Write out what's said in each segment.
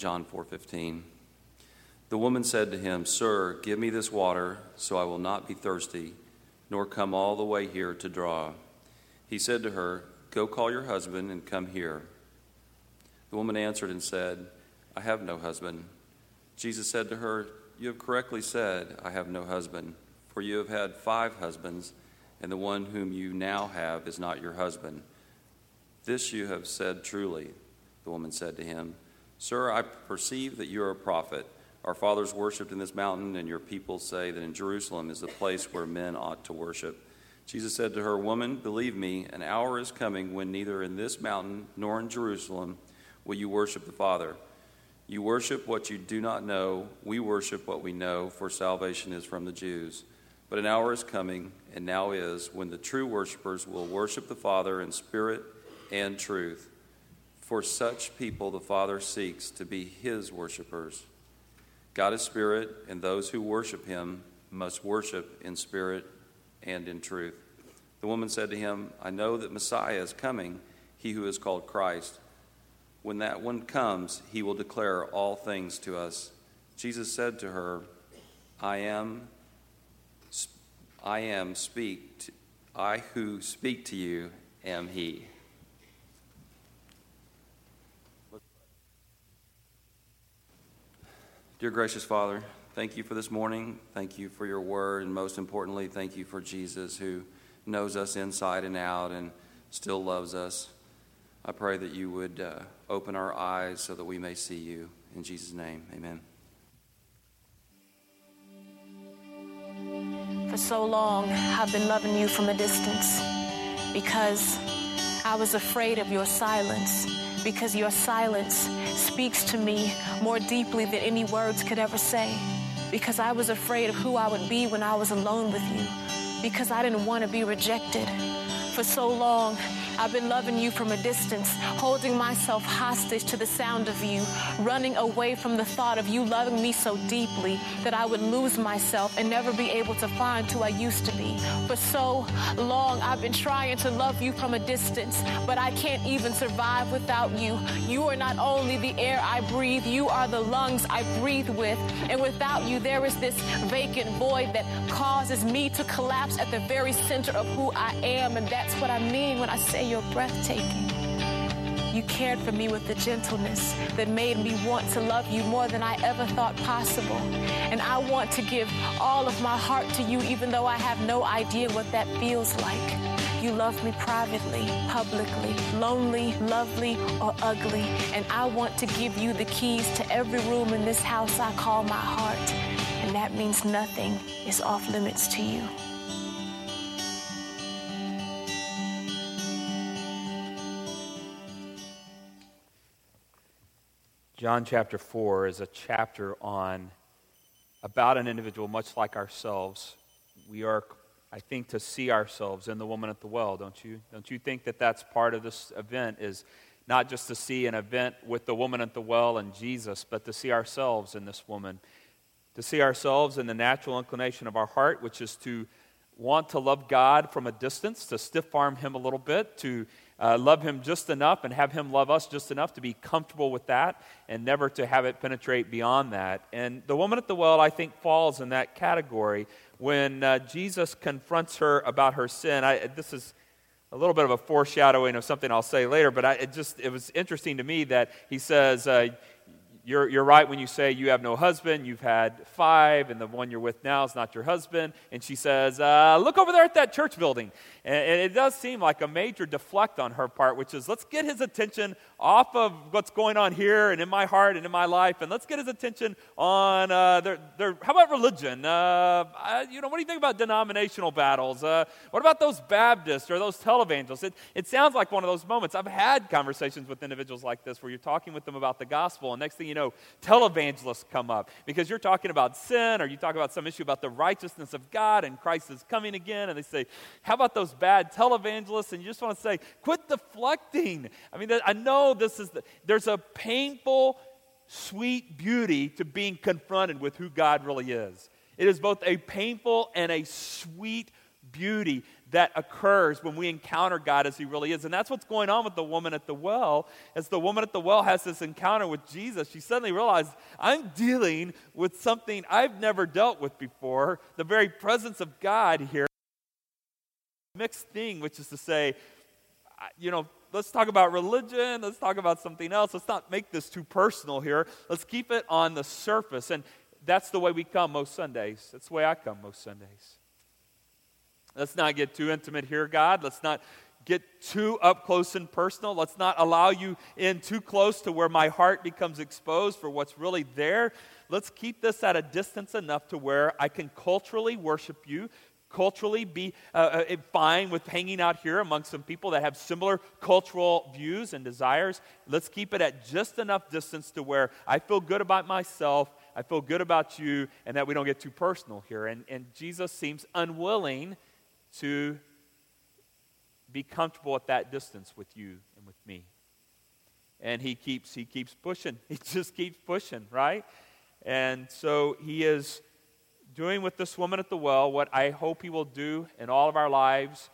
John 4:15. The woman said to him, "Sir, give me this water so I will not be thirsty, nor come all the way here to draw." He said to her, "Go call your husband and come here." The woman answered and said, "I have no husband." Jesus said to her, "You have correctly said, 'I have no husband,' for you have had 5 husbands, and the one whom you now have is not your husband. This you have said truly." The woman said to him, "Sir, I perceive that you are a prophet. Our fathers worshipped in this mountain, and your people say that in Jerusalem is the place where men ought to worship." Jesus said to her, "Woman, believe me, an hour is coming when neither in this mountain nor in Jerusalem will you worship the Father. You worship what you do not know. We worship what we know, for salvation is from the Jews. But an hour is coming, and now is, when the true worshipers will worship the Father in spirit and truth. For such people the Father seeks to be his worshipers. God is spirit, and those who worship him must worship in spirit and in truth." The woman said to him, "I know that Messiah is coming, he who is called Christ. When that one comes, he will declare all things to us." Jesus said to her, I who speak to you am he." Dear gracious Father, thank you for this morning. Thank you for your word, and most importantly, thank you for Jesus, who knows us inside and out and still loves us. I pray that you would open our eyes so that we may see you. In Jesus' name, amen. For so long, I've been loving you from a distance because I was afraid of your silence, because your silence speaks to me more deeply than any words could ever say, because I was afraid of who I would be when I was alone with you, because I didn't want to be rejected. For so long, I've been loving you from a distance, holding myself hostage to the sound of you, running away from the thought of you loving me so deeply that I would lose myself and never be able to find who I used to be. For so long, I've been trying to love you from a distance, but I can't even survive without you. You are not only the air I breathe, you are the lungs I breathe with. And without you, there is this vacant void that causes me to collapse at the very center of who I am. And that's what I mean when I say you're breathtaking. You cared for me with the gentleness that made me want to love you more than I ever thought possible. And I want to give all of my heart to you, even though I have no idea what that feels like. You love me privately, publicly, lonely, lovely, or ugly. And I want to give you the keys to every room in this house I call my heart. And that means nothing is off limits to you. John chapter 4 is a chapter about an individual much like ourselves. We are, I think, to see ourselves in the woman at the well, don't you? Don't you think that that's part of this event, is not just to see an event with the woman at the well and Jesus, but to see ourselves in this woman, to see ourselves in the natural inclination of our heart, which is to want to love God from a distance, to stiff-arm him a little bit, to love him just enough and have him love us just enough to be comfortable with that and never to have it penetrate beyond that. And the woman at the well, I think, falls in that category when Jesus confronts her about her sin. This is a little bit of a foreshadowing of something I'll say later, but it was interesting to me that he says, You're right when you say you have no husband, you've had 5, and the one you're with now is not your husband. And she says, look over there at that church building. And it does seem like a major deflect on her part, which is, let's get his attention off of what's going on here and in my heart and in my life, and let's get his attention on, how about religion? What do you think about denominational battles? What about those Baptists or those televangelists? It sounds like one of those moments. I've had conversations with individuals like this where you're talking with them about the gospel, and next thing you know, televangelists come up because you're talking about sin or you talk about some issue about the righteousness of God and Christ is coming again, and they say, how about those bad televangelists? And you just want to say, quit deflecting. I mean, I know there's a painful, sweet beauty to being confronted with who God really is. It is both a painful and a sweet beauty that occurs when we encounter God as he really is. And that's what's going on with the woman at the well. As the woman at the well has this encounter with Jesus, she suddenly realized, I'm dealing with something I've never dealt with before, the very presence of God here. Mixed thing, which is to say, let's talk about religion, let's talk about something else. Let's not make this too personal here. Let's keep it on the surface. And that's the way we come most Sundays. That's the way I come most Sundays. Let's not get too intimate here, God. Let's not get too up close and personal. Let's not allow you in too close to where my heart becomes exposed for what's really there. Let's keep this at a distance enough to where I can culturally worship you, culturally be fine with hanging out here among some people that have similar cultural views and desires. Let's keep it at just enough distance to where I feel good about myself, I feel good about you, and that we don't get too personal here. And Jesus seems unwilling to be comfortable at that distance with you and with me. And he keeps pushing. He just keeps pushing, right? And so he is doing with this woman at the well what I hope he will do in all of our lives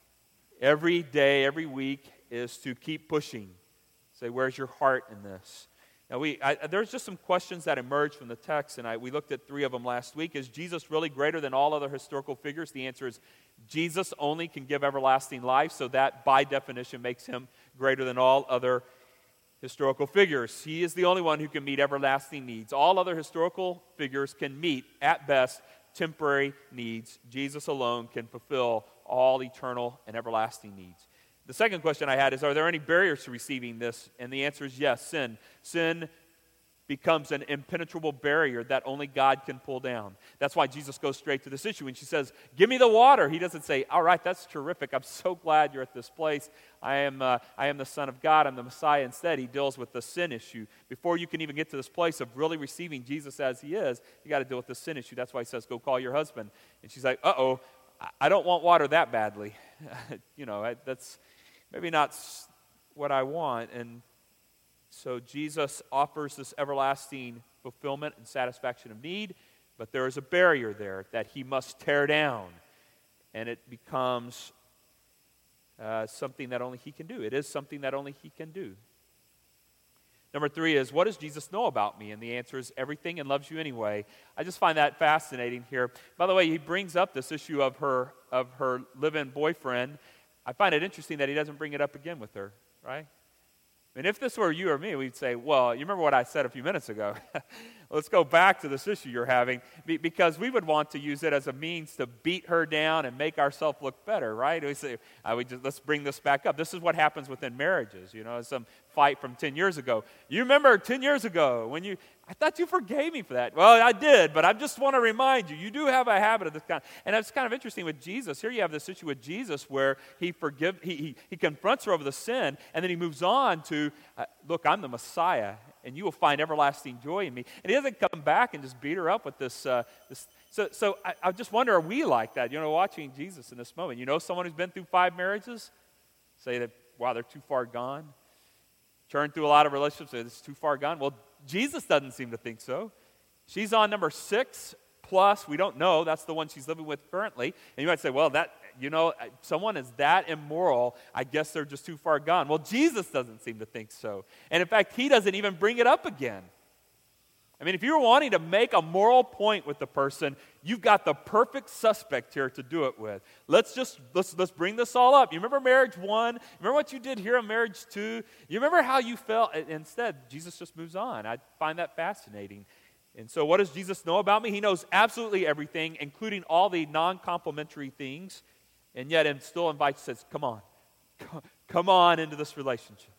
every day, every week, is to keep pushing. Say, where's your heart in this? Now, there's just some questions that emerged from the text, and we looked at 3 of them last week. Is Jesus really greater than all other historical figures? The answer is Jesus only can give everlasting life, so that, by definition, makes him greater than all other historical figures. He is the only one who can meet everlasting needs. All other historical figures can meet, at best, temporary needs. Jesus alone can fulfill all eternal and everlasting needs. The second question I had is, are there any barriers to receiving this? And the answer is yes, sin. Sin becomes an impenetrable barrier that only God can pull down. That's why Jesus goes straight to this issue. When she says, give me the water, he doesn't say, all right, that's terrific. I'm so glad you're at this place. I am the Son of God. I'm the Messiah. Instead, he deals with the sin issue. Before you can even get to this place of really receiving Jesus as he is, you got to deal with the sin issue. That's why he says, go call your husband. And she's like, uh-oh, I don't want water that badly. That's maybe not what I want. And so Jesus offers this everlasting fulfillment and satisfaction of need, but there is a barrier there that he must tear down, and it becomes something that only he can do. It is something that only he can do. Number 3 is, what does Jesus know about me? And the answer is everything, and loves you anyway. I just find that fascinating here. By the way, he brings up this issue of her live-in boyfriend. I find it interesting that he doesn't bring it up again with her, right? I mean, if this were you or me, we'd say, well, you remember what I said a few minutes ago. Let's go back to this issue you're having, because we would want to use it as a means to beat her down and make ourselves look better, right? We say, let's bring this back up. This is what happens within marriages, some fight from 10 years ago. You remember 10 years ago when I thought you forgave me for that. Well, I did, but I just want to remind you, you do have a habit of this kind. And it's kind of interesting with Jesus. Here you have this issue with Jesus where he confronts her over the sin, and then he moves on to, look, I'm the Messiah, and you will find everlasting joy in me. And he doesn't come back and just beat her up with this. So I just wonder, are we like that? Watching Jesus in this moment. Someone who's been through 5 marriages? Say that, wow, they're too far gone. Turn through a lot of relationships, it's too far gone. Well, Jesus doesn't seem to think so. She's on number 6 plus. We don't know. That's the one she's living with currently. And you might say, well, someone is that immoral, I guess they're just too far gone. Well, Jesus doesn't seem to think so. And in fact, he doesn't even bring it up again. I mean, if you're wanting to make a moral point with the person, you've got the perfect suspect here to do it with. Let's bring this all up. You remember marriage 1? Remember what you did here in marriage 2? You remember how you felt? Instead, Jesus just moves on. I find that fascinating. And so what does Jesus know about me? He knows absolutely everything, including all the non-complimentary things, and yet still invites, says, come on into this relationship.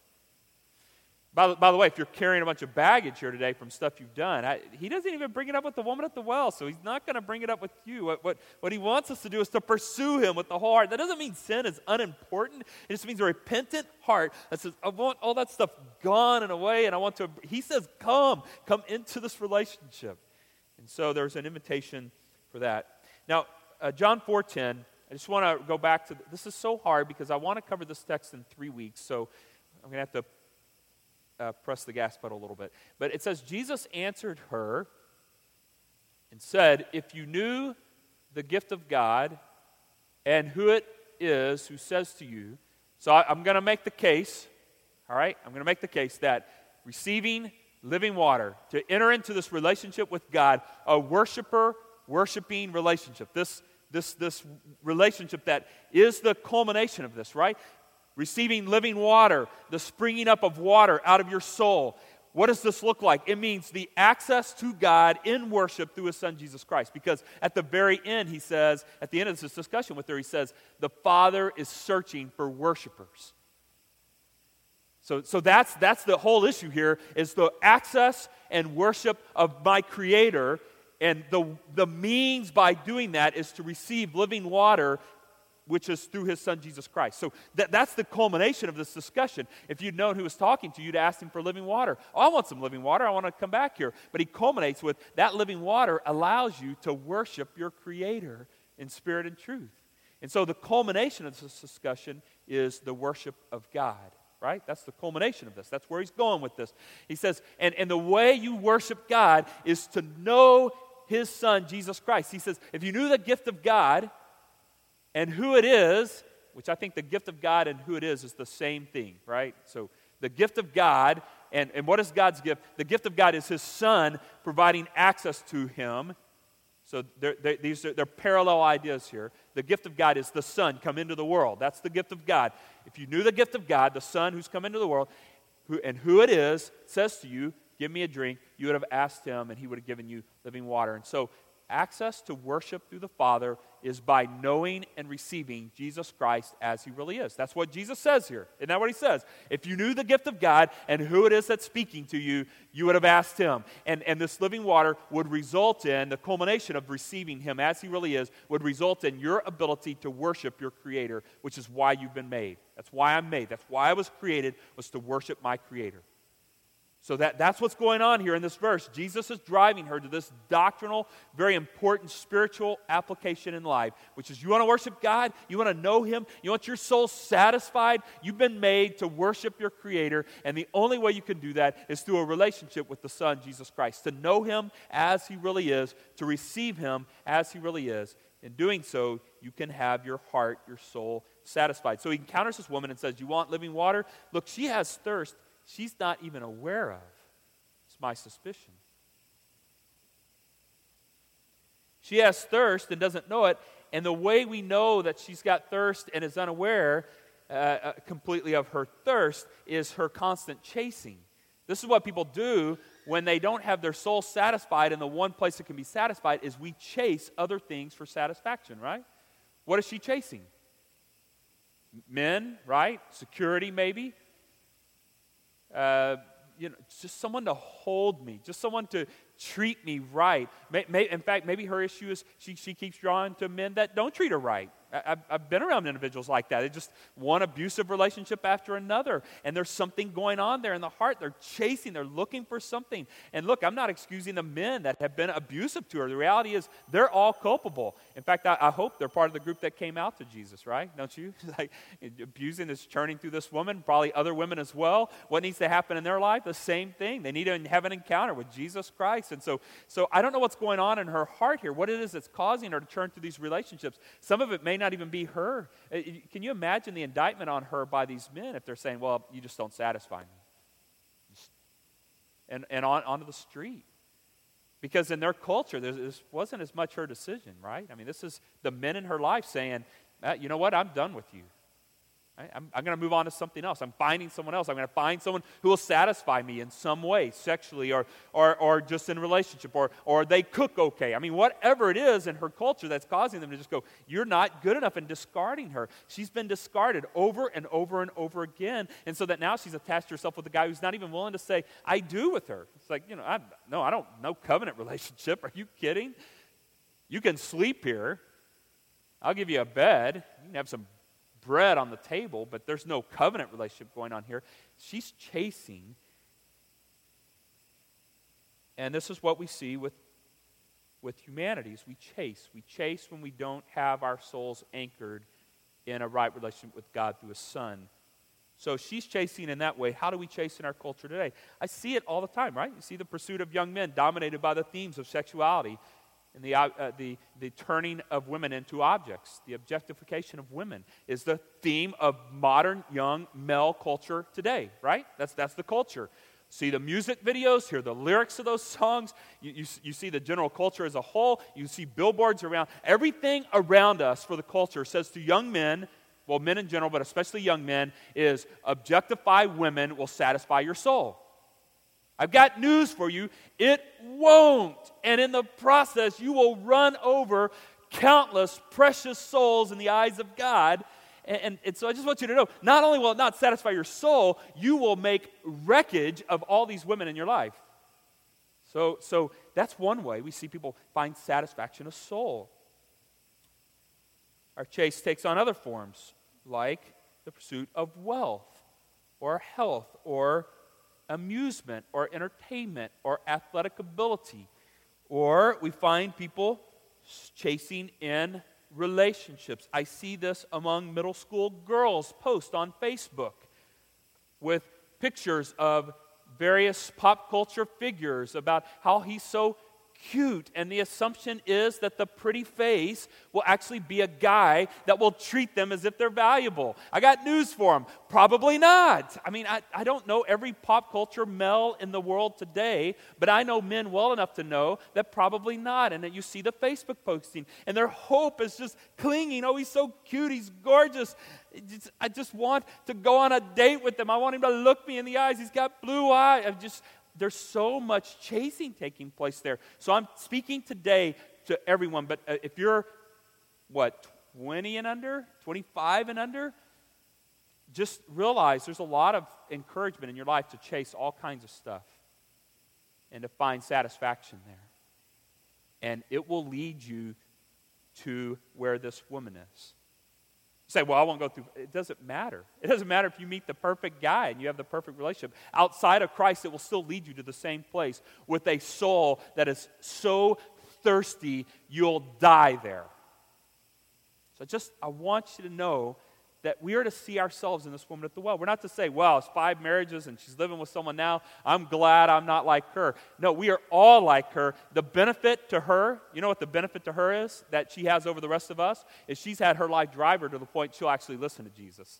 By the way, if you're carrying a bunch of baggage here today from stuff you've done, he doesn't even bring it up with the woman at the well, so he's not going to bring it up with you. What he wants us to do is to pursue him with the whole heart. That doesn't mean sin is unimportant. It just means a repentant heart that says, I want all that stuff gone and away, and I want to, he says, come into this relationship. And so there's an invitation for that. Now, John 4:10, I just want to go back to, this is so hard because I want to cover this text in 3 weeks, so I'm going to have to press the gas pedal a little bit. But it says, Jesus answered her and said, if you knew the gift of God and who it is who says to you, so I'm going to make the case, all right? I'm going to make the case that receiving living water, to enter into this relationship with God, a worshiping relationship, this relationship that is the culmination of this, right? Receiving living water, the springing up of water out of your soul. What does this look like? It means the access to God in worship through His Son, Jesus Christ. Because at the very end, He says, at the end of this discussion with her, He says, the Father is searching for worshipers. So that's the whole issue here, is the access and worship of my Creator. And the means by doing that is to receive living water, which is through His Son, Jesus Christ. So that's the culmination of this discussion. If you'd known who was talking to you, you'd ask Him for living water. Oh, I want some living water. I want to come back here. But He culminates with that living water allows you to worship your Creator in spirit and truth. And so the culmination of this discussion is the worship of God, right? That's the culmination of this. That's where he's going with this. He says, and the way you worship God is to know His Son, Jesus Christ. He says, if you knew the gift of God and who it is, which I think the gift of God and who it is the same thing, right? So the gift of God, and what is God's gift? The gift of God is His Son providing access to Him. So they're parallel ideas here. The gift of God is the Son come into the world. That's the gift of God. If you knew the gift of God, the Son who's come into the world, who it is, says to you, give me a drink, you would have asked Him and He would have given you living water. And so access to worship through the Father is by knowing and receiving Jesus Christ as He really is. That's what Jesus says here. Isn't that what He says? If you knew the gift of God and who it is that's speaking to you, you would have asked Him. And this living water would result in, the culmination of receiving Him as He really is, would result in your ability to worship your Creator, which is why you've been made. That's why I'm made. That's why I was created, was to worship my Creator. So that's what's going on here in this verse. Jesus is driving her to this doctrinal, very important spiritual application in life, which is you want to worship God, you want to know Him, you want your soul satisfied, you've been made to worship your Creator, and the only way you can do that is through a relationship with the Son, Jesus Christ, to know Him as He really is, to receive Him as He really is. In doing so, you can have your heart, your soul satisfied. So he encounters this woman and says, you want living water? Look, she has thirst she's not even aware of. It's my suspicion. She has thirst and doesn't know it, and the way we know that she's got thirst and is unaware completely of her thirst is her constant chasing. This is what people do when they don't have their soul satisfied, and the one place that can be satisfied is we chase other things for satisfaction, right? What is she chasing? Men, right? Security, maybe. Just someone to hold me, just someone to treat me right. In fact, maybe her issue is she keeps drawing to men that don't treat her right. I've been around individuals like that. They just one abusive relationship after another, and there's something going on there in the heart. They're chasing, they're looking for something. And look, I'm not excusing the men that have been abusive to her. The reality is they're all culpable. In fact, I hope they're part of the group that came out to Jesus, right? Don't you? Like, abusing is churning through this woman, probably other women as well. What needs to happen in their life? The same thing. They need to have an encounter with Jesus Christ. And so I don't know what's going on in her heart here, what it is that's causing her to turn to these relationships. Some of it may not even be her. Can you imagine the indictment on her by these men if they're saying, well, you just don't satisfy me? And onto the street. Because in their culture, this wasn't as much her decision, right? I mean, this is the men in her life saying, you know what, I'm done with you. I'm going to move on to something else. I'm finding someone else. I'm going to find someone who will satisfy me in some way, sexually or just in a relationship, or they cook okay. I mean, whatever it is in her culture that's causing them to just go, you're not good enough, and discarding her. She's been discarded over and over and over again, and so that now she's attached herself with a guy who's not even willing to say, I do with her. It's like, no covenant relationship. Are you kidding? You can sleep here. I'll give you a bed. You can have some bread on the table, but there's no covenant relationship going on here. She's chasing. And this is what we see with humanity, is we chase when we don't have our souls anchored in a right relationship with God through His Son. So she's chasing in that way. How do we chase in our culture today? I see it all the time, right? You see the pursuit of young men dominated by the themes of sexuality. And the turning of women into objects, the objectification of women, is the theme of modern young male culture today, right? That's the culture. See the music videos, hear the lyrics of those songs. You see the general culture as a whole. You see billboards around. Everything around us for the culture says to young men, well, men in general, but especially young men, is objectify women will satisfy your soul. I've got news for you. It won't. And in the process, you will run over countless precious souls in the eyes of God. And so I just want you to know, not only will it not satisfy your soul, you will make wreckage of all these women in your life. So that's one way we see people find satisfaction of soul. Our chase takes on other forms, like the pursuit of wealth, or health, or amusement, or entertainment, or athletic ability. Or we find people chasing in relationships. I see this among middle school girls post on Facebook with pictures of various pop culture figures about how he's so cute, and the assumption is that the pretty face will actually be a guy that will treat them as if they're valuable. I got news for him. Probably not. I mean, I don't know every pop culture male in the world today, but I know men well enough to know that probably not. And then you see the Facebook posting, and their hope is just clinging. Oh, he's so cute. He's gorgeous. I just want to go on a date with him. I want him to look me in the eyes. He's got blue eyes. There's so much chasing taking place there. So I'm speaking today to everyone, but if you're, 20 and under, 25 and under, just realize there's a lot of encouragement in your life to chase all kinds of stuff and to find satisfaction there. And it will lead you to where this woman is. Say, well, I won't go through. It doesn't matter. It doesn't matter if you meet the perfect guy and you have the perfect relationship. Outside of Christ, it will still lead you to the same place with a soul that is so thirsty, you'll die there. So I want you to know that we are to see ourselves in this woman at the well. We're not to say, well, it's 5 marriages and she's living with someone now. I'm glad I'm not like her. No, we are all like her. The benefit to her, you know what the benefit to her is that she has over the rest of us? Is she's had her life drive her to the point she'll actually listen to Jesus.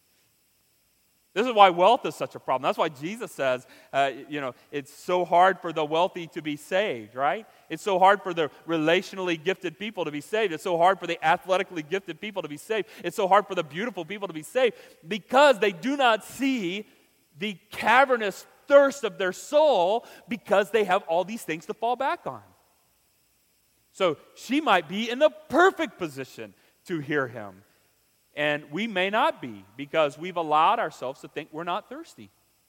This is why wealth is such a problem. That's why Jesus says, it's so hard for the wealthy to be saved, right? It's so hard for the relationally gifted people to be saved. It's so hard for the athletically gifted people to be saved. It's so hard for the beautiful people to be saved because they do not see the cavernous thirst of their soul because they have all these things to fall back on. So she might be in the perfect position to hear him. And we may not be because we've allowed ourselves to think we're not thirsty.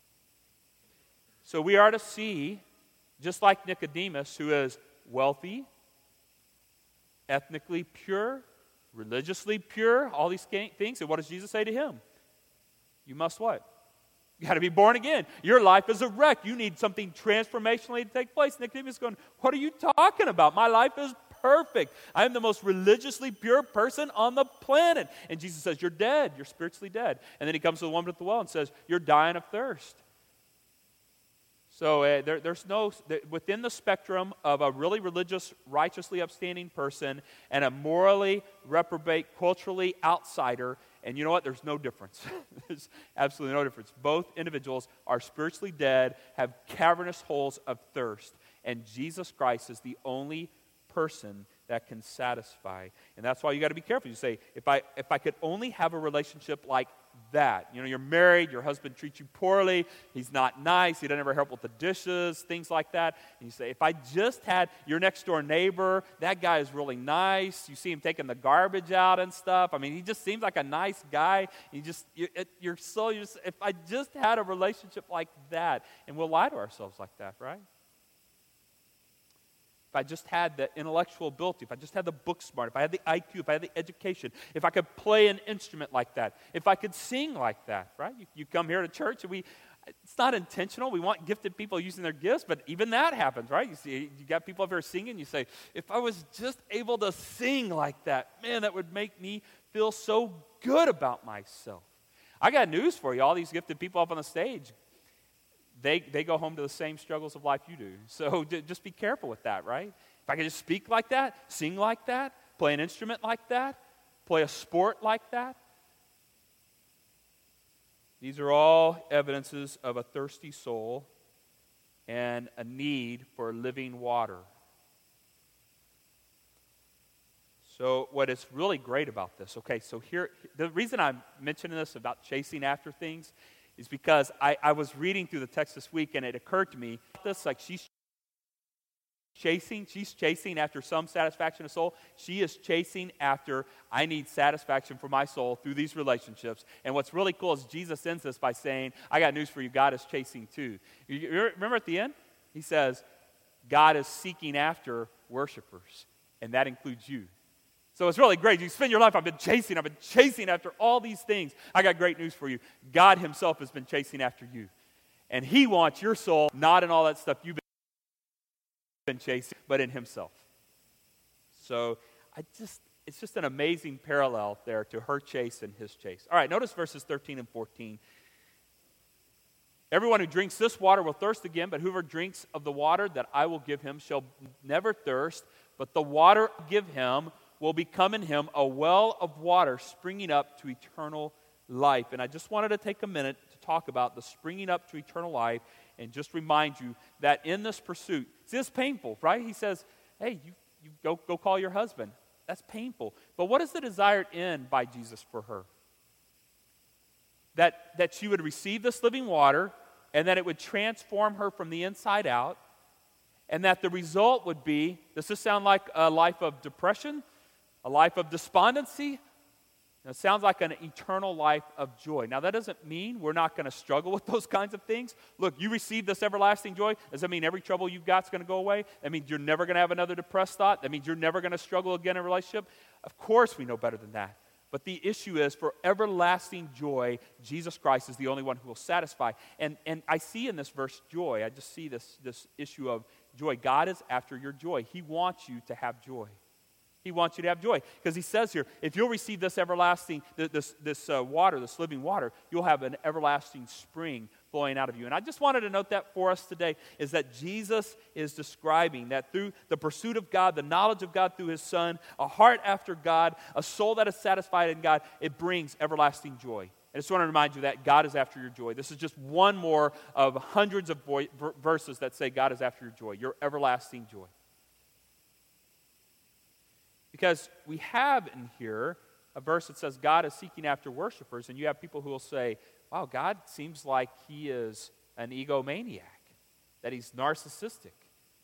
So we are to see, just like Nicodemus, who is wealthy, ethnically pure, religiously pure, all these things. And what does Jesus say to him? You must what? You got to be born again. Your life is a wreck. You need something transformationally to take place. Nicodemus is going, what are you talking about? My life is perfect. I am the most religiously pure person on the planet. And Jesus says, you're dead. You're spiritually dead. And then he comes to the woman at the well and says, you're dying of thirst. So there's within the spectrum of a really religious, righteously upstanding person and a morally reprobate, culturally outsider, and you know what? There's no difference. There's absolutely no difference. Both individuals are spiritually dead, have cavernous holes of thirst, and Jesus Christ is the only person that can satisfy. And that's why you got to be careful. You say, if I could only have a relationship like that. You know, you're married, your husband treats you poorly, he's not nice, he doesn't ever help with the dishes, things like that. And you say, if I just had your next door neighbor, that guy is really nice. You see him taking the garbage out and stuff. I mean, he just seems like a nice guy. If I just had a relationship like that, and we'll lie to ourselves like that, right? If I just had the intellectual ability, if I just had the book smart, if I had the IQ, if I had the education, if I could play an instrument like that, if I could sing like that, right? You come here to church and it's not intentional. We want gifted people using their gifts, but even that happens, right? You see, you got people up here singing, you say, if I was just able to sing like that, man, that would make me feel so good about myself. I got news for you, all these gifted people up on the stage, they go home to the same struggles of life you do. So just be careful with that, right? If I could just speak like that, sing like that, play an instrument like that, play a sport like that. These are all evidences of a thirsty soul and a need for living water. So what is really great about this, okay, so here, the reason I'm mentioning this about chasing after things is because I was reading through the text this week and it occurred to me, this like she's chasing after some satisfaction of soul. She is chasing after, I need satisfaction for my soul through these relationships. And what's really cool is Jesus ends this by saying, I got news for you, God is chasing too. You remember at the end? He says, God is seeking after worshipers, and that includes you. So it's really great. You spend your life, I've been chasing after all these things. I got great news for you. God himself has been chasing after you. And he wants your soul, not in all that stuff you've been chasing, but in himself. So it's just an amazing parallel there to her chase and his chase. All right, notice verses 13 and 14. Everyone who drinks this water will thirst again, but whoever drinks of the water that I will give him shall never thirst, but the water I give him will become in him a well of water springing up to eternal life. And I just wanted to take a minute to talk about the springing up to eternal life and just remind you that in this pursuit, see, it's painful, right? He says, hey, you go call your husband. That's painful. But what is the desired end by Jesus for her? That she would receive this living water and that it would transform her from the inside out, and that the result would be, does this sound like a life of depression? A life of despondency? It sounds like an eternal life of joy. Now, that doesn't mean we're not going to struggle with those kinds of things. Look, you receive this everlasting joy. Does that mean every trouble you've got is going to go away? That means you're never going to have another depressed thought? That means you're never going to struggle again in a relationship? Of course we know better than that. But the issue is, for everlasting joy, Jesus Christ is the only one who will satisfy. And I see in this verse joy. I just see this issue of joy. God is after your joy. He wants you to have joy. He wants you to have joy. Because he says here, if you'll receive this everlasting, this water, this living water, you'll have an everlasting spring flowing out of you. And I just wanted to note that for us today, is that Jesus is describing that through the pursuit of God, the knowledge of God through his Son, a heart after God, a soul that is satisfied in God, it brings everlasting joy. I just want to remind you that God is after your joy. This is just one more of hundreds of verses that say God is after your joy, your everlasting joy. Because we have in here a verse that says God is seeking after worshipers, and you have people who will say, wow, God seems like he is an egomaniac, that he's narcissistic.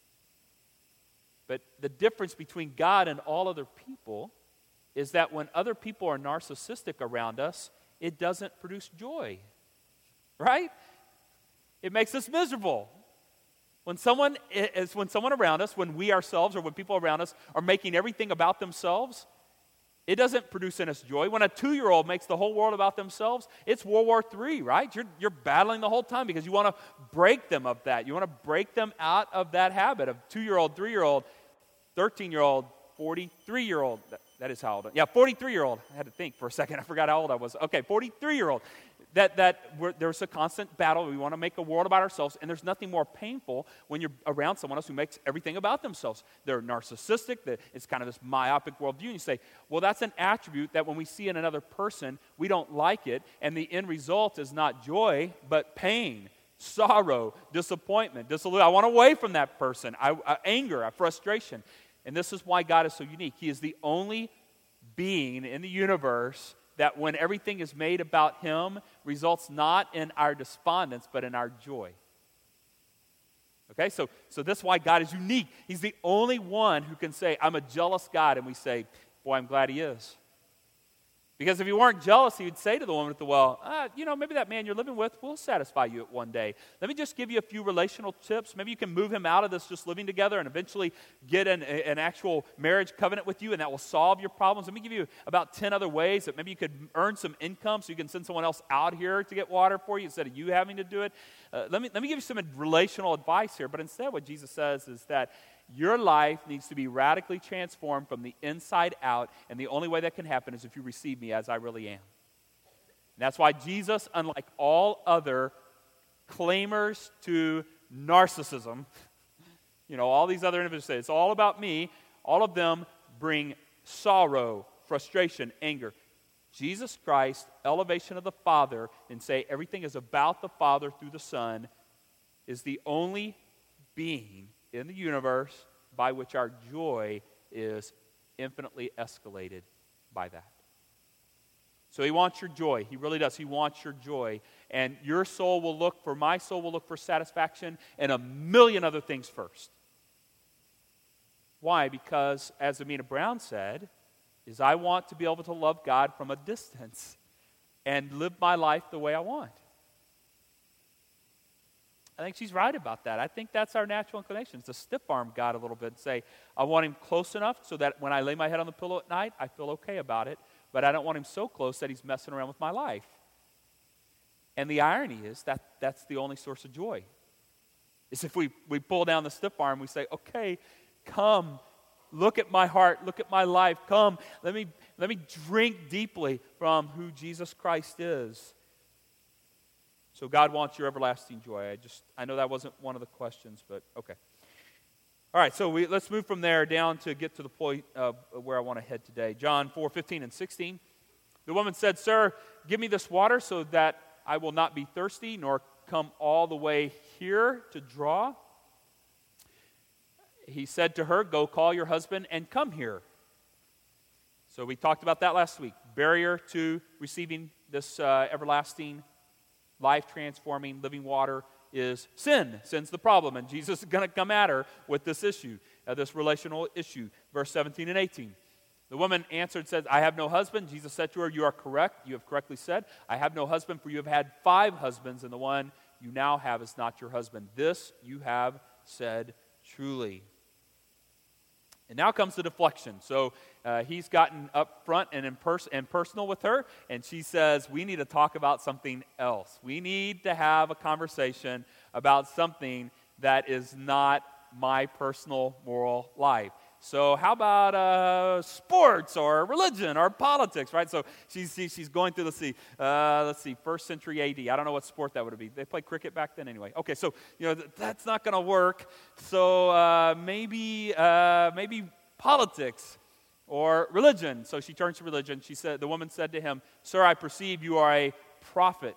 But the difference between God and all other people is that when other people are narcissistic around us, it doesn't produce joy, right? It makes us miserable. When someone around us, when we ourselves or when people around us are making everything about themselves, it doesn't produce in us joy. When a 2-year-old makes the whole world about themselves, it's World War III, right? You're battling the whole time because you want to break them of that. You want to break them out of that habit of 2-year-old, 3-year-old, 13-year-old, 43-year-old. That is how old. Yeah, 43-year-old. I had to think for a second. I forgot how old I was. Okay, 43-year-old. There's a constant battle. We want to make a world about ourselves, and there's nothing more painful when you're around someone else who makes everything about themselves. They're narcissistic. It's kind of this myopic worldview. And you say, well, that's an attribute that when we see in another person, we don't like it, and the end result is not joy, but pain, sorrow, disappointment, disillusion. I want away from that person. Anger, frustration. And this is why God is so unique. He is the only being in the universe that when everything is made about him, results not in our despondence, but in our joy. Okay, so that's why God is unique. He's the only one who can say, I'm a jealous God, and we say, boy, I'm glad he is. Because if he weren't jealous, he would say to the woman at the well, maybe that man you're living with will satisfy you at one day. Let me just give you a few relational tips. Maybe you can move him out of this just living together and eventually get an actual marriage covenant with you, and that will solve your problems. Let me give you about 10 other ways that maybe you could earn some income so you can send someone else out here to get water for you instead of you having to do it. Let me give you some relational advice here, but instead what Jesus says is that your life needs to be radically transformed from the inside out, and the only way that can happen is if you receive me as I really am. And that's why Jesus, unlike all other claimers to narcissism, all these other individuals say, it's all about me. All of them bring sorrow, frustration, anger. Jesus Christ, elevation of the Father, and say everything is about the Father through the Son, is the only being in the universe by which our joy is infinitely escalated by that. So he wants your joy. He really does. He wants your joy. And my soul will look for satisfaction and a million other things first. Why? Because, as Amina Brown said, is I want to be able to love God from a distance and live my life the way I want. I think she's right about that. I think that's our natural inclination. It's to stiff-arm God a little bit and say, I want him close enough so that when I lay my head on the pillow at night, I feel okay about it, but I don't want him so close that he's messing around with my life. And the irony is that that's the only source of joy. Is if we pull down the stiff arm, we say, okay, come, look at my heart, look at my life, come, let me drink deeply from who Jesus Christ is. So God wants your everlasting joy. I know that wasn't one of the questions, but okay. All right, so let's move from there down to get to the point of where I want to head today. John 4:15 and 16. The woman said, Sir, give me this water so that I will not be thirsty, nor come all the way here to draw. He said to her, Go call your husband and come here. So we talked about that last week. Barrier to receiving this everlasting, life-transforming, living water is sin. Sin's the problem, and Jesus is going to come at her with this issue, this relational issue. Verse 17 and 18. The woman answered, said, I have no husband. Jesus said to her, You are correct. You have correctly said, I have no husband, for you have had 5 husbands, and the one you now have is not your husband. This you have said truly. And now comes the deflection. So he's gotten up front and personal with her, and she says, we need to talk about something else. We need to have a conversation about something that is not my personal moral life. So how about sports or religion or politics, right? So she's going through, let's see, 1st century AD. I don't know what sport that would be. They played cricket back then anyway. Okay, so that's not going to work. So maybe politics or religion. So she turns to religion. The woman said to him, Sir, I perceive you are a prophet.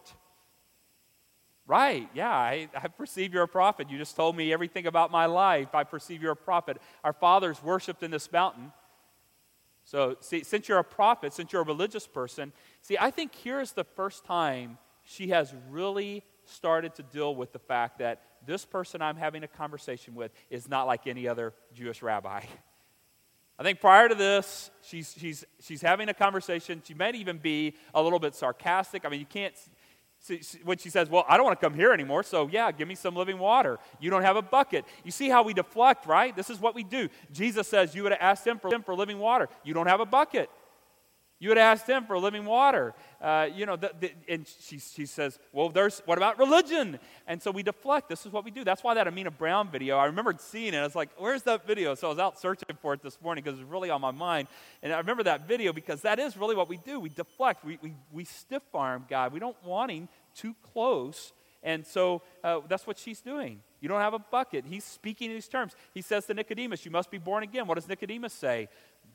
Right, yeah, I perceive you're a prophet. You just told me everything about my life. I perceive you're a prophet. Our fathers worshipped in this mountain. So, see, since you're a prophet, since you're a religious person, I think here is the first time she has really started to deal with the fact that this person I'm having a conversation with is not like any other Jewish rabbi. I think prior to this, she's having a conversation. She might even be a little bit sarcastic. I mean, you can't... When she says, well, I don't want to come here anymore, so yeah, give me some living water. You don't have a bucket. You see how we deflect, right? This is what we do. Jesus says you would have asked him for living water. You don't have a bucket. You would have asked him for living water. And she says, well, what about religion? And so we deflect. This is what we do. That's why that Amina Brown video, I remembered seeing it. I was like, where's that video? So I was out searching for it this morning because it was really on my mind. And I remember that video because that is really what we do. We deflect. We stiff-arm God. We don't want him too close. And so that's what she's doing. You don't have a bucket. He's speaking in these terms. He says to Nicodemus, you must be born again. What does Nicodemus say?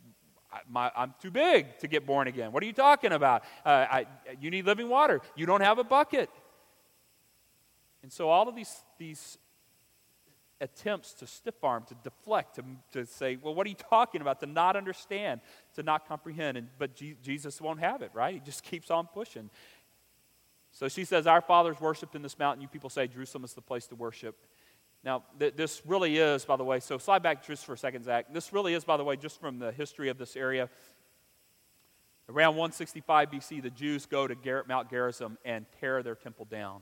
I'm too big to get born again. What are you talking about? You need living water. You don't have a bucket. And so all of these attempts to stiff-arm, to deflect, to say, well, what are you talking about? To not understand, to not comprehend. But Jesus won't have it, right? He just keeps on pushing. So she says, our fathers worshipped in this mountain. You people say Jerusalem is the place to worship. Now, this really is, by the way, so slide back just for a second, Zach. This really is, by the way, just from the history of this area. Around 165 BC, the Jews go to Mount Gerizim and tear their temple down.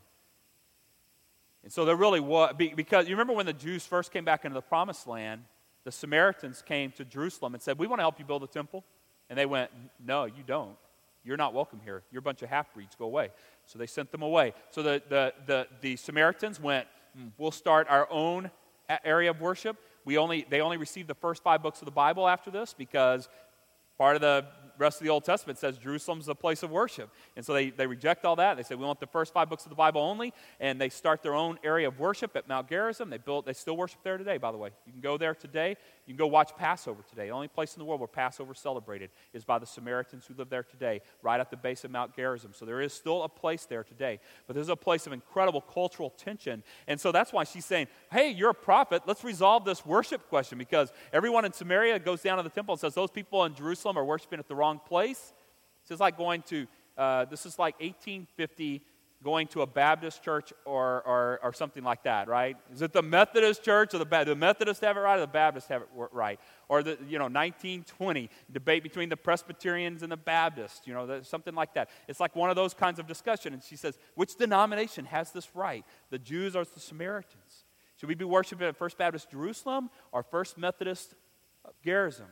And so there really was, because you remember when the Jews first came back into the Promised Land, the Samaritans came to Jerusalem and said, we want to help you build a temple. And they went, no, you don't. You're not welcome here. You're a bunch of half-breeds. Go away. So they sent them away. So the Samaritans went, we'll start our own area of worship. They only received the first 5 books of the Bible after this because part of the rest of the Old Testament says Jerusalem's the place of worship. And so they reject all that. They say, we want the first 5 books of the Bible only, and they start their own area of worship at Mount Gerizim. They still worship there today, by the way. You can go there today. You can go watch Passover today. The only place in the world where Passover is celebrated is by the Samaritans who live there today, right at the base of Mount Gerizim. So there is still a place there today. But there's a place of incredible cultural tension. And so that's why she's saying, hey, you're a prophet. Let's resolve this worship question, because everyone in Samaria goes down to the temple and says, those people in Jerusalem are worshiping at the wrong place. It's like going to, this is like 1850, going to a Baptist church or something like that, right? Is it the Methodist church, or the Methodists have it right, or the Baptists have it right? Or the 1920 debate between the Presbyterians and the Baptists, something like that. It's like one of those kinds of discussion. And she says, which denomination has this right? The Jews or the Samaritans? Should we be worshiping at First Baptist Jerusalem or First Methodist Gerizim?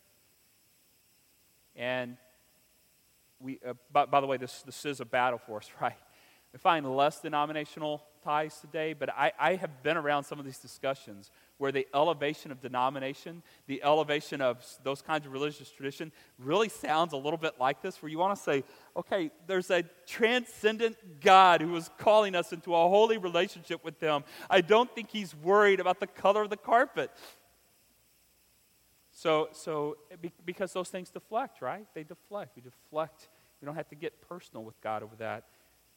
And we, by the way, this is a battle for us, right? We find less denominational ties today, but I have been around some of these discussions where the elevation of denomination, the elevation of those kinds of religious tradition really sounds a little bit like this, where you want to say, okay, there's a transcendent God who is calling us into a holy relationship with Him. I don't think He's worried about the color of the carpet. So because those things deflect, right? They deflect. We deflect. We don't have to get personal with God over that.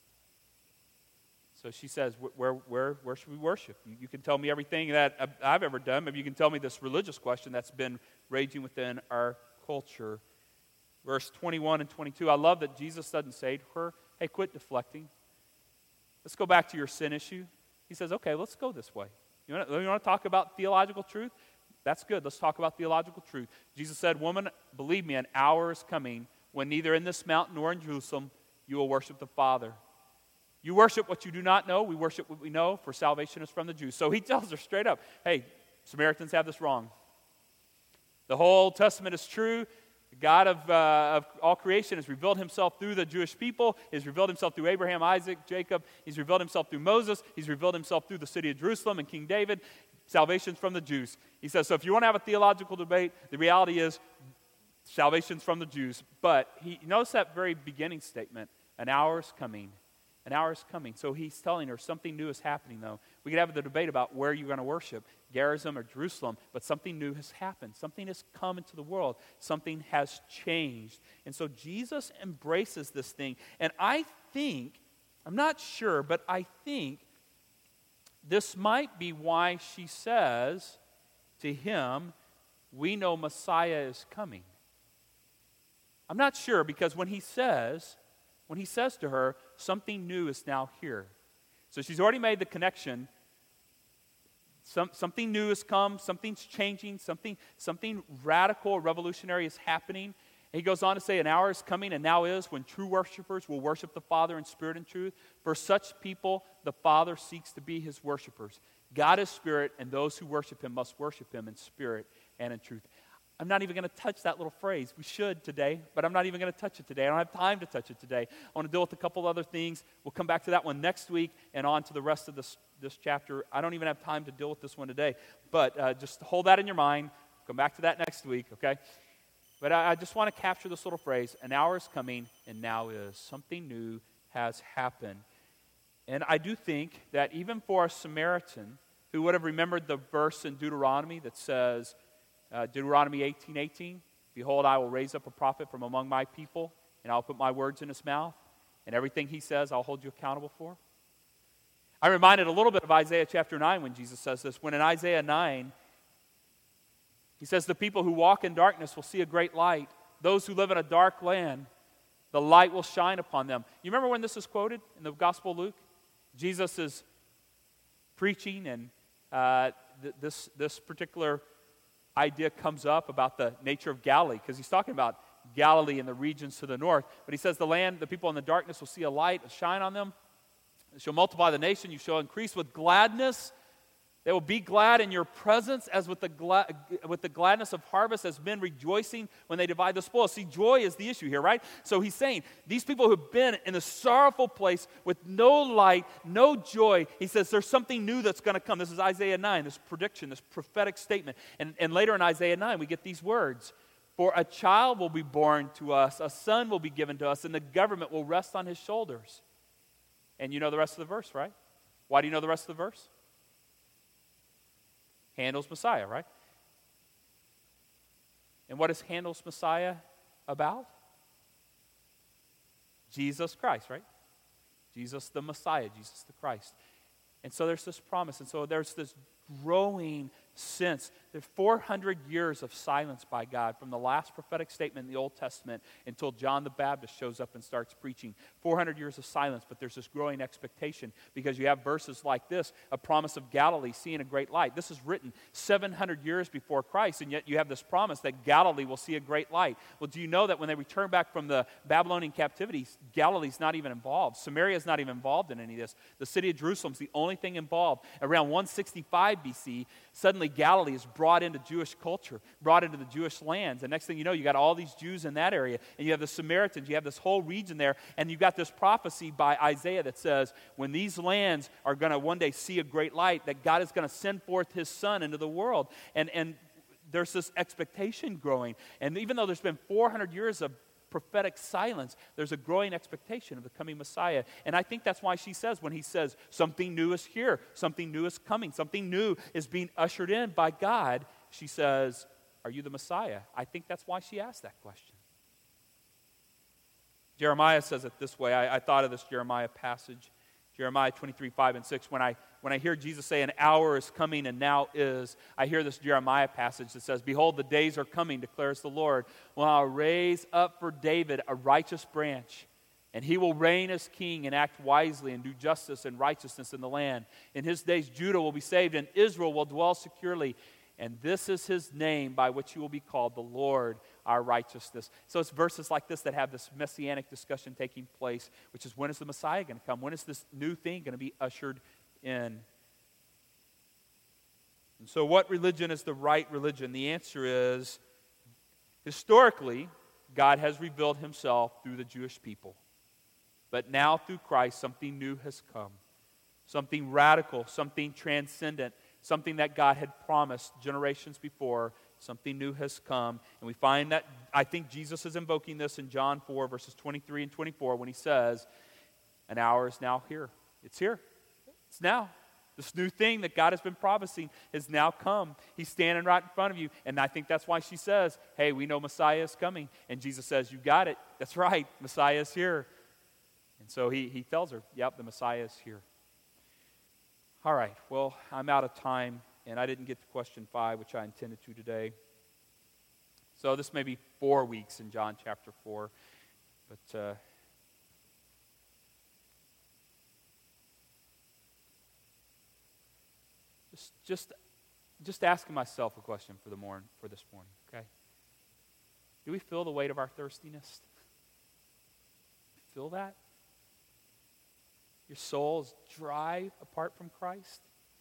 So she says, where should we worship? You can tell me everything that I've ever done. Maybe you can tell me this religious question that's been raging within our culture. Verse 21 and 22, I love that Jesus doesn't say to her, hey, quit deflecting. Let's go back to your sin issue. He says, okay, let's go this way. You want to talk about theological truth? That's good. Let's talk about theological truth. Jesus said, woman, believe me, an hour is coming when neither in this mountain nor in Jerusalem you will worship the Father. You worship what you do not know. We worship what we know, for salvation is from the Jews. So he tells her straight up, hey, Samaritans have this wrong. The whole Old Testament is true. The God of all creation has revealed Himself through the Jewish people. He's revealed Himself through Abraham, Isaac, Jacob. He's revealed Himself through Moses. He's revealed Himself through the city of Jerusalem and King David. Salvation's from the Jews. He says, so if you want to have a theological debate, the reality is salvation's from the Jews. But he notice that very beginning statement, an hour is coming. An hour is coming. So he's telling her something new is happening, though. We could have the debate about where you're going to worship, Gerizim or Jerusalem, but something new has happened. Something has come into the world. Something has changed. And so Jesus embraces this thing. And I think, I'm not sure, but I think this might be why she says to him, we know Messiah is coming. I'm not sure, because when he says to her, something new is now here. So she's already made the connection. Something new has come, something's changing, something radical, revolutionary is happening. And he goes on to say, an hour is coming and now is when true worshipers will worship the Father in spirit and truth. For such people, the Father seeks to be His worshipers. God is spirit, and those who worship Him must worship Him in spirit and in truth. I'm not even going to touch that little phrase. We should today, but I'm not even going to touch it today. I don't have time to touch it today. I want to deal with a couple other things. We'll come back to that one next week and on to the rest of this chapter. I don't even have time to deal with this one today, but just hold that in your mind. Come back to that next week, okay? But I just want to capture this little phrase, an hour is coming and now is. Something new has happened. And I do think that even for a Samaritan who would have remembered the verse in Deuteronomy that says, Deuteronomy 18:18, behold, I will raise up a prophet from among my people, and I'll put my words in his mouth, and everything he says I'll hold you accountable for. I'm reminded a little bit of Isaiah chapter 9 when Jesus says this. When in Isaiah 9, he says, the people who walk in darkness will see a great light. Those who live in a dark land, the light will shine upon them. You remember when this is quoted in the Gospel of Luke? Jesus is preaching, and this particular idea comes up about the nature of Galilee, because he's talking about Galilee and the regions to the north. But he says the people in the darkness will see a light shine on them. You shall multiply the nation. You shall increase with gladness. They will be glad in your presence, as with the gladness of harvest, as men rejoicing when they divide the spoil. See, joy is the issue here, right? So he's saying, these people who have been in a sorrowful place with no light, no joy, he says there's something new that's going to come. This is Isaiah 9, this prediction, this prophetic statement. And later in Isaiah 9, we get these words. For a child will be born to us, a son will be given to us, and the government will rest on his shoulders. And you know the rest of the verse, right? Why do you know the rest of the verse? Handel's Messiah, right? And what is Handel's Messiah about? Jesus Christ, right? Jesus the Messiah, Jesus the Christ. And so there's this promise, and so there's this growing sense. There's 400 years of silence by God from the last prophetic statement in the Old Testament until John the Baptist shows up and starts preaching. 400 years of silence, but there's this growing expectation because you have verses like this, a promise of Galilee seeing a great light. This is written 700 years before Christ, and yet you have this promise that Galilee will see a great light. Well, do you know that when they return back from the Babylonian captivity, Galilee's not even involved. Samaria's not even involved in any of this. The city of Jerusalem's the only thing involved. Around 165 BC, suddenly Galilee is brought into Jewish culture, brought into the Jewish lands. And next thing you know, you got all these Jews in that area, and you have the Samaritans, you have this whole region there, and you've got this prophecy by Isaiah that says, when these lands are going to one day see a great light, that God is going to send forth his Son into the world. And there's this expectation growing. And even though there's been 400 years of prophetic silence, there's a growing expectation of the coming Messiah. And I think that's why she says, when he says, something new is here, something new is coming, something new is being ushered in by God, she says, are you the Messiah? I think that's why she asked that question. Jeremiah says it this way. I thought of this Jeremiah passage, Jeremiah 23:5-6. When I hear Jesus say, an hour is coming and now is, I hear this Jeremiah passage that says, behold, the days are coming, declares the Lord, when I'll raise up for David a righteous branch, and he will reign as king and act wisely and do justice and righteousness in the land. In his days Judah will be saved and Israel will dwell securely. And this is his name by which he will be called, the Lord, our righteousness. So it's verses like this that have this messianic discussion taking place, which is, when is the Messiah going to come? When is this new thing going to be ushered in? And so what religion is the right religion? The answer is, historically, God has revealed himself through the Jewish people. But now through Christ, something new has come. Something radical, something transcendent, something that God had promised generations before. Something new has come. And we find that, I think Jesus is invoking this in John 4, verses 23 and 24, when he says, an hour is now here. It's here. It's now. This new thing that God has been promising has now come. He's standing right in front of you. And I think that's why she says, hey, we know Messiah is coming. And Jesus says, you got it. That's right. Messiah is here. And so he tells her, yep, the Messiah is here. All right, well, I'm out of time, and I didn't get to question 5, which I intended to today. So this may be 4 weeks in John chapter 4, but just asking myself a question for this morning, okay? Do we feel the weight of our thirstiness? Feel that? Your soul is dry apart from Christ?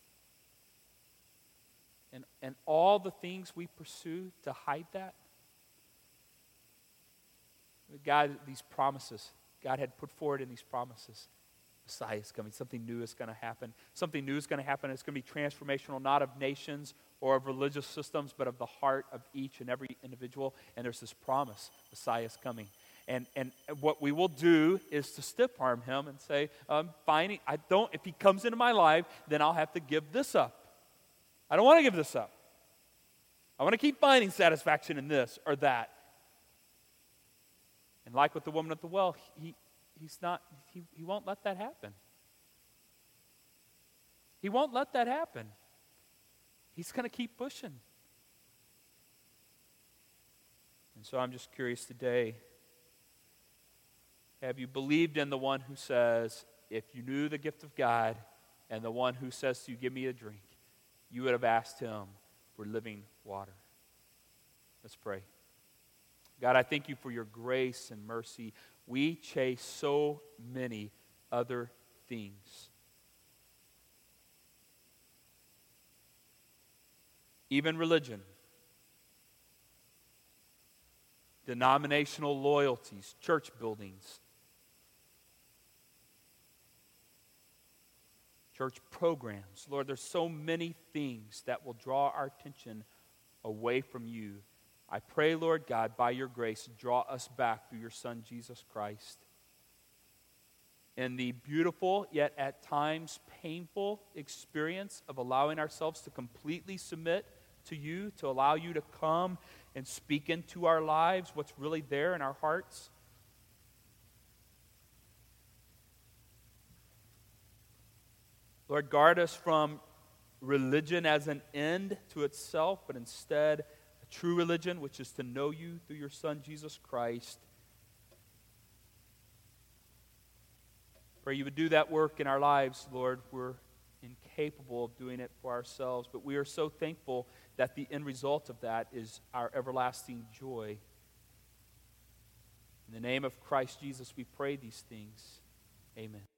And all the things we pursue to hide that? God, these promises, God had put forward in these promises. Messiah is coming. Something new is going to happen. Something new is going to happen. It's going to be transformational, not of nations or of religious systems, but of the heart of each and every individual. And there's this promise, Messiah is coming. And what we will do is to stiff-arm him and say, fine, if he comes into my life, then I'll have to give this up. I don't want to give this up. I want to keep finding satisfaction in this or that. And like with the woman at the well, he won't let that happen. He won't let that happen. He's going to keep pushing. And so I'm just curious today, have you believed in the one who says, if you knew the gift of God, and the one who says to you, give me a drink, you would have asked him for living water? Let's pray. God, I thank you for your grace and mercy. We chase so many other things. Even religion, denominational loyalties, church buildings, church programs. Lord, there's so many things that will draw our attention away from you. I pray, Lord God, by your grace, draw us back through your Son, Jesus Christ. In the beautiful, yet at times painful experience of allowing ourselves to completely submit to you, to allow you to come and speak into our lives what's really there in our hearts. Lord, guard us from religion as an end to itself, but instead a true religion, which is to know you through your Son, Jesus Christ. Pray you would do that work in our lives, Lord. We're incapable of doing it for ourselves, but we are so thankful that the end result of that is our everlasting joy. In the name of Christ Jesus, we pray these things. Amen.